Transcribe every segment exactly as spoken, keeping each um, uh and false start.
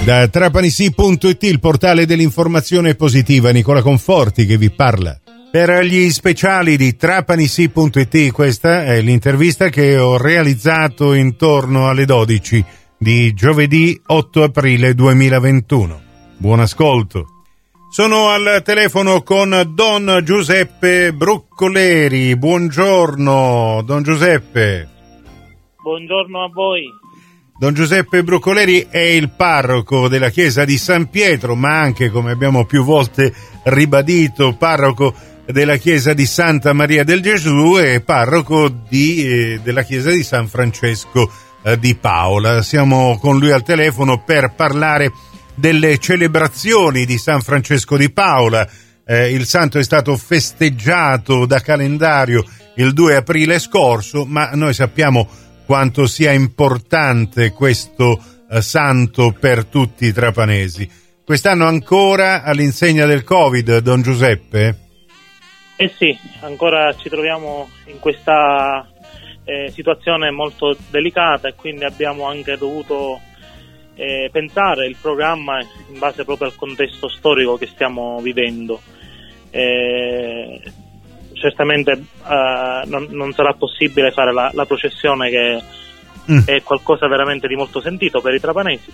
Da Trapanisi punto it, il portale dell'informazione positiva, Nicola Conforti che vi parla. Per gli speciali di Trapanisi punto it, questa è l'intervista che ho realizzato intorno alle dodici di giovedì otto aprile duemilaventuno. Buon ascolto. Sono al telefono con Don Giuseppe Broccoleri. Buongiorno, Don Giuseppe. Buongiorno a voi. Don Giuseppe Broccoleri è il parroco della chiesa di San Pietro, ma anche, come abbiamo più volte ribadito, parroco della chiesa di Santa Maria del Gesù e parroco di, eh, della chiesa di San Francesco eh, di Paola. Siamo con lui al telefono per parlare delle celebrazioni di San Francesco di Paola. Eh, il santo è stato festeggiato da calendario il due aprile scorso, ma noi sappiamo quanto sia importante questo eh, santo per tutti i trapanesi. Quest'anno ancora all'insegna del Covid, Don Giuseppe? Eh sì, ancora ci troviamo in questa eh, situazione molto delicata e quindi abbiamo anche dovuto eh, pensare il programma in base proprio al contesto storico che stiamo vivendo. Eh, certamente eh, non, non sarà possibile fare la, la processione, che mm. è qualcosa veramente di molto sentito per i trapanesi,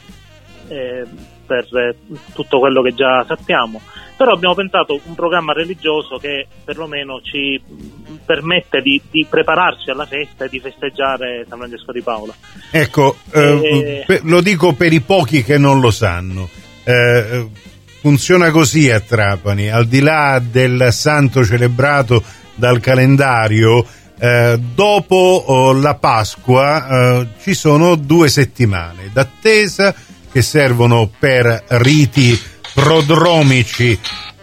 eh, per eh, tutto quello che già sappiamo, però abbiamo pensato un programma religioso che perlomeno ci permette di, di prepararci alla festa e di festeggiare San Francesco di Paola. Ecco, eh, eh, lo dico per i pochi che non lo sanno. eh, Funziona così a Trapani, al di là del santo celebrato dal calendario, eh, dopo oh, la Pasqua eh, ci sono due settimane d'attesa che servono per riti prodromici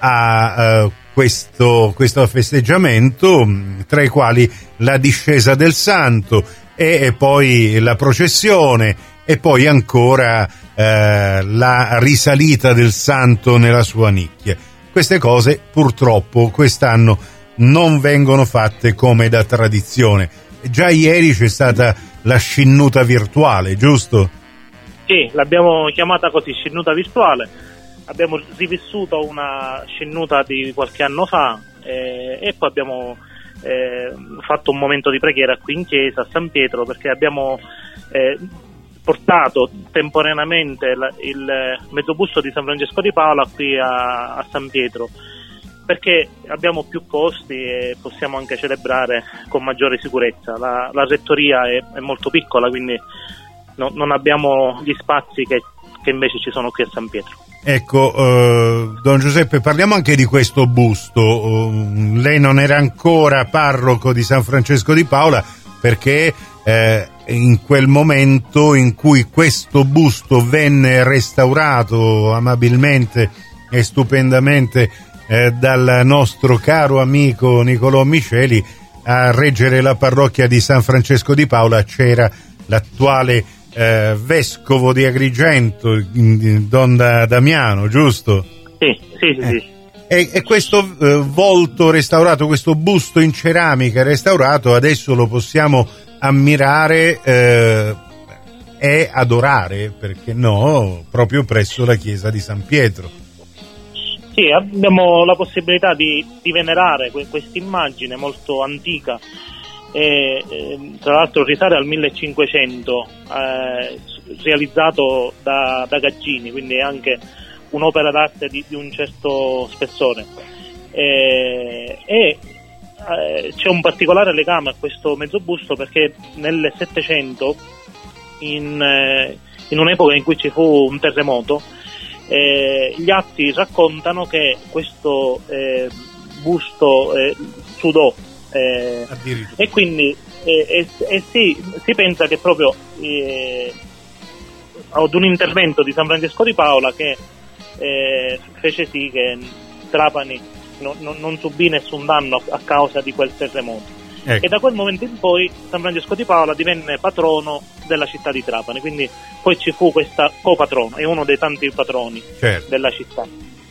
a eh, questo, questo festeggiamento, tra i quali la discesa del santo e, e poi la processione e poi ancora eh, la risalita del santo nella sua nicchia. Queste cose purtroppo quest'anno non vengono fatte come da tradizione. Già ieri c'è stata la scinnuta virtuale, giusto? Sì, l'abbiamo chiamata così, scinnuta virtuale. Abbiamo rivissuto una scinnuta di qualche anno fa eh, e poi abbiamo eh, fatto un momento di preghiera qui in chiesa a San Pietro, perché abbiamo eh, portato temporaneamente il, il mezzobusto di San Francesco di Paola qui a, a San Pietro, perché abbiamo più costi e possiamo anche celebrare con maggiore sicurezza. La, la rettoria è, è molto piccola, quindi no, non abbiamo gli spazi che, che invece ci sono qui a San Pietro. Ecco, eh, Don Giuseppe, parliamo anche di questo busto. Uh, lei non era ancora parroco di San Francesco di Paola perché eh, in quel momento in cui questo busto venne restaurato amabilmente e stupendamente eh, dal nostro caro amico Nicolò Miceli, a reggere la parrocchia di San Francesco di Paola c'era l'attuale eh, vescovo di Agrigento, Don Damiano, giusto? Sì, sì, sì. Eh. sì. E, e questo eh, volto restaurato, questo busto in ceramica restaurato, adesso lo possiamo ammirare eh, e adorare, perché no, proprio presso la chiesa di San Pietro. Sì, abbiamo la possibilità di, di venerare questa immagine molto antica, e, e, tra l'altro risale al millecinquecento, eh, realizzato da, da Gaggini, quindi è anche un'opera d'arte di, di un certo spessore. E, e eh, c'è un particolare legame a questo mezzobusto perché nel Settecento, in, eh, in un'epoca in cui ci fu un terremoto, eh, gli atti raccontano che questo eh, busto eh, sudò eh, e quindi eh, eh, eh, sì, si pensa che proprio eh, ad un intervento di San Francesco di Paola che eh, fece sì che Trapani no, no, non subì nessun danno a, a causa di quel terremoto. Ecco. E da quel momento in poi San Francesco di Paola divenne patrono della città di Trapani, quindi poi ci fu questa copatrono, è uno dei tanti patroni, certo, della città.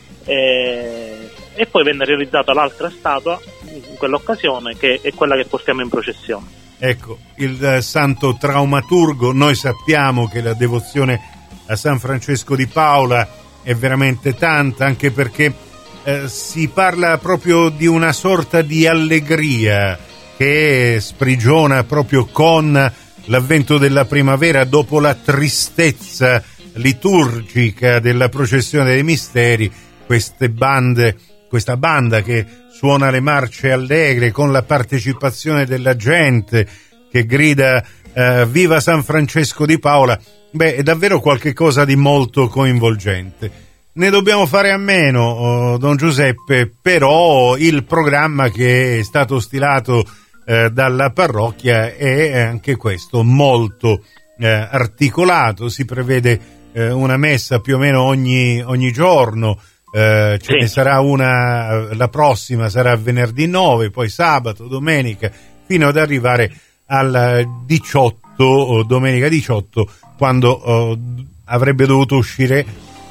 E, e poi venne realizzata l'altra statua in quell'occasione, che è quella che portiamo in processione. Ecco, il eh, santo traumaturgo, noi sappiamo che la devozione a San Francesco di Paola è veramente tanta, anche perché eh, si parla proprio di una sorta di allegria che sprigiona proprio con l'avvento della primavera, dopo la tristezza liturgica della processione dei misteri. Queste bande, questa banda che suona le marce allegre con la partecipazione della gente che grida eh, viva San Francesco di Paola, beh, è davvero qualche cosa di molto coinvolgente. Ne dobbiamo fare a meno, oh, Don Giuseppe, però il programma che è stato stilato eh, dalla parrocchia è anche questo molto eh, articolato. Si prevede eh, una messa più o meno ogni, ogni giorno. Uh, ce sì. ne sarà una, la prossima sarà venerdì nove, poi sabato, domenica, fino ad arrivare al diciotto, domenica diciotto, quando uh, avrebbe dovuto uscire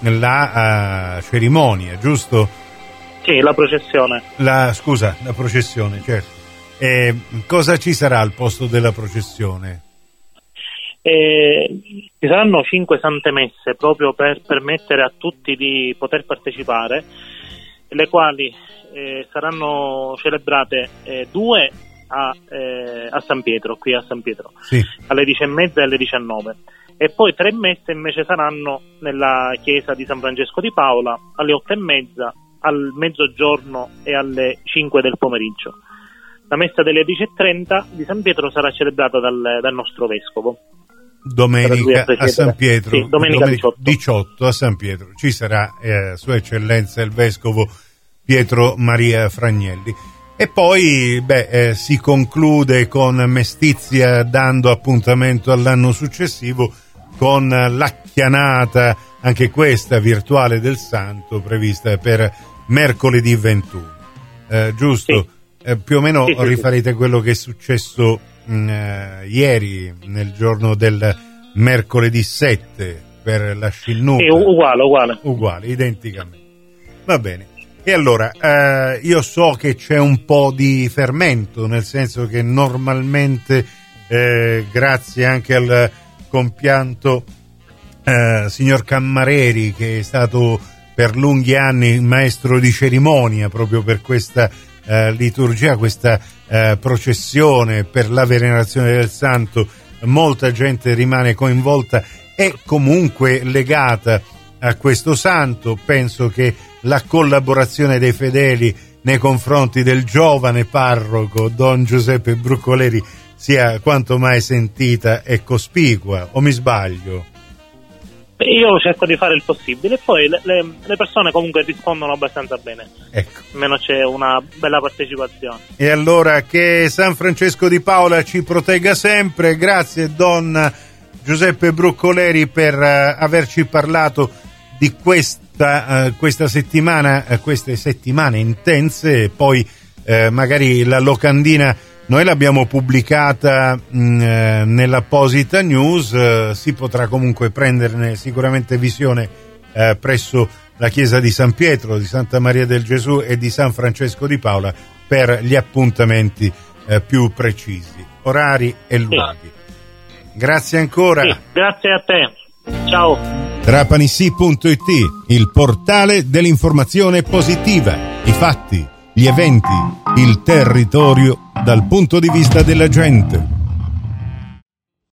la uh, cerimonia, giusto? Sì, la processione. La, scusa, la processione, certo. E cosa ci sarà al posto della processione? Eh, ci saranno cinque sante messe proprio per permettere a tutti di poter partecipare, le quali eh, saranno celebrate eh, due a, eh, a San Pietro, qui a San Pietro, sì. alle dieci e mezza e alle diciannove, e poi tre messe invece saranno nella chiesa di San Francesco di Paola alle otto e mezza, al mezzogiorno e alle cinque del pomeriggio. La messa delle dieci e trenta di San Pietro sarà celebrata dal, dal nostro vescovo. Domenica a, a San Pietro, sì, domenica, domenica diciotto. diciotto a San Pietro ci sarà eh, Sua Eccellenza il Vescovo Pietro Maria Fragnelli, e poi beh, eh, si conclude con mestizia, dando appuntamento all'anno successivo con la chianata, anche questa virtuale, del Santo, prevista per mercoledì ventuno, eh, giusto? Sì. Eh, più o meno sì, sì, rifarete sì. quello che è successo mh, eh, ieri, nel giorno del mercoledì sette, per la scinnuta. Sì, uguale, uguale. Uguale, identicamente. Va bene. E allora, eh, io so che c'è un po' di fermento, nel senso che normalmente, eh, grazie anche al compianto eh, signor Cammareri, che è stato per lunghi anni maestro di cerimonia proprio per questa eh, liturgia, questa eh, processione per la venerazione del Santo, molta gente rimane coinvolta e comunque legata a questo santo. Penso che la collaborazione dei fedeli nei confronti del giovane parroco Don Giuseppe Bruccoleri sia quanto mai sentita e cospicua, o mi sbaglio? Io cerco di fare il possibile e poi le, le, le persone comunque rispondono abbastanza bene. Ecco. Almeno c'è una bella partecipazione. E allora che San Francesco di Paola ci protegga sempre. Grazie Don Giuseppe Bruccoleri per uh, averci parlato di questa, uh, questa settimana, uh, queste settimane intense, e poi uh, magari la locandina noi l'abbiamo pubblicata mh, eh, nell'apposita news, eh, si potrà comunque prenderne sicuramente visione eh, presso la chiesa di San Pietro, di Santa Maria del Gesù e di San Francesco di Paola per gli appuntamenti eh, più precisi, orari e luoghi. Sì. Grazie ancora. Sì, grazie a te. Ciao. Trapanissi punto it, il portale dell'informazione positiva, i fatti, gli eventi, il territorio dal punto di vista della gente.